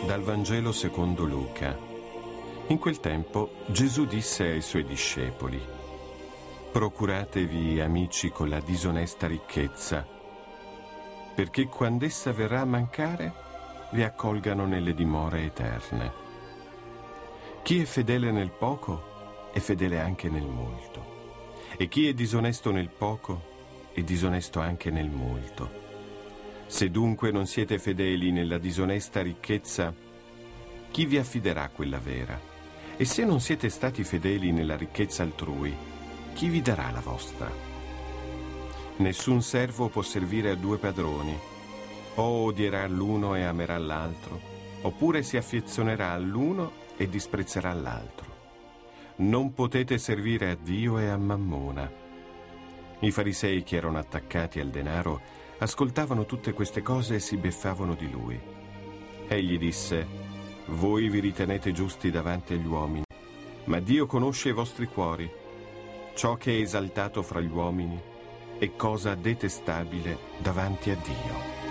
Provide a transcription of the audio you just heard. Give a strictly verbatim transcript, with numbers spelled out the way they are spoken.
Dal Vangelo secondo Luca. In quel tempo Gesù disse ai suoi discepoli: procuratevi amici con la disonesta ricchezza, perché quando essa verrà a mancare vi accolgano nelle dimore eterne. Chi è fedele nel poco è fedele anche nel molto, e chi è disonesto nel poco è disonesto anche nel molto. Se dunque non siete fedeli nella disonesta ricchezza, chi vi affiderà quella vera? E se non siete stati fedeli nella ricchezza altrui, chi vi darà la vostra? Nessun servo può servire a due padroni. O odierà l'uno e amerà l'altro, oppure si affezionerà all'uno e disprezzerà l'altro. Non potete servire a Dio e a Mammona. I farisei, che erano attaccati al denaro, ascoltavano tutte queste cose e si beffavano di lui. Egli disse: voi vi ritenete giusti davanti agli uomini, ma Dio conosce i vostri cuori. Ciò che è esaltato fra gli uomini è cosa detestabile davanti a Dio.